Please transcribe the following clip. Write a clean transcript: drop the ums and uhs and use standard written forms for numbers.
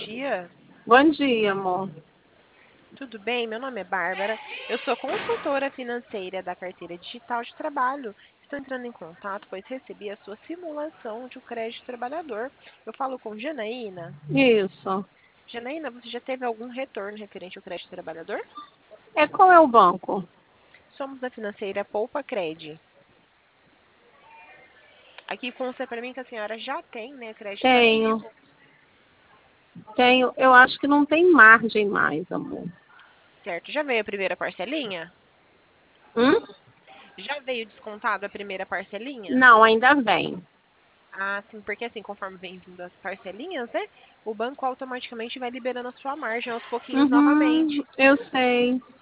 dia. Bom dia, amor. Tudo bem? Meu nome é Bárbara. Eu sou consultora financeira da carteira digital de trabalho. Estou entrando em contato, pois recebi a sua simulação de um crédito trabalhador. Eu falo com Janaína. Isso. Janaína, você já teve algum retorno referente ao crédito trabalhador? Qual é o banco? Somos da financeira Poupa Cred. Aqui consta para mim que a senhora já tem, né, crédito Tenho. ativo. Tenho. Eu acho que não tem margem mais, amor. Certo? Já veio a primeira parcelinha? Hum? Já veio descontado a primeira parcelinha? Não, ainda vem. Ah, sim, porque assim, conforme vem vindo as parcelinhas, né? O banco automaticamente vai liberando a sua margem aos pouquinhos Uhum, novamente. eu sei.